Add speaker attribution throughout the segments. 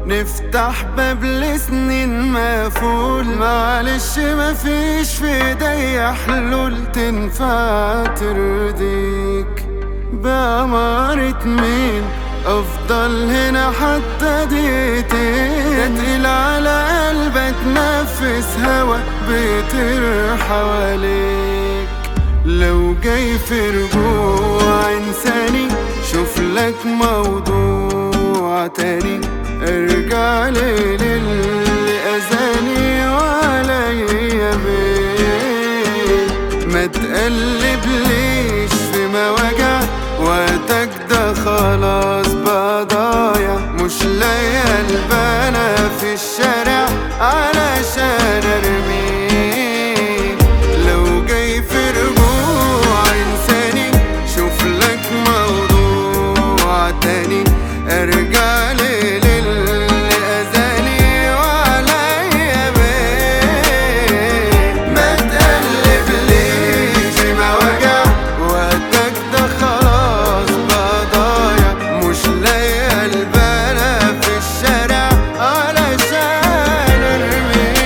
Speaker 1: نفتح باب لسنين مقفول. معلش مفيش في ايديا حلول تنفع ترضيك. بأمارة مين افضل هنا حتى دقيقتين؟ تقيل على قلبك نفس هوا بيطير حواليك. لو جاي في رجوع انساني شوف لك موضوع تاني. ارجع لي للي اذاني وعليا بيه. ما تقلب ليش في مواجع وقتك ده خلاص بقى ضايع. مش لاقي البنا في الشارع علشان ارميه. لو جاي في رجوع انساني شوف لك موضوع تاني. ارجع لي للي اذاني وعليا بيه. ما تقلب ليش في مواجع وقتك ده خلاص بقى ضايع. مش لاقي البنا في الشارع علشان ارميه.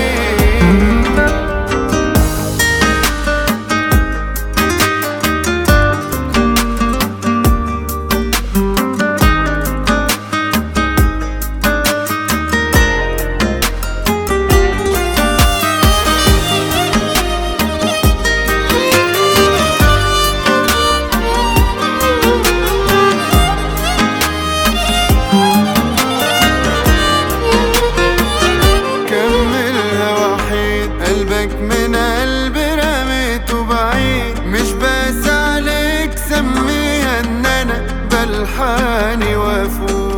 Speaker 1: قلبك من قلبي رميته بعيد. مش بس عليك سميها ان انا بلحاني وافوق.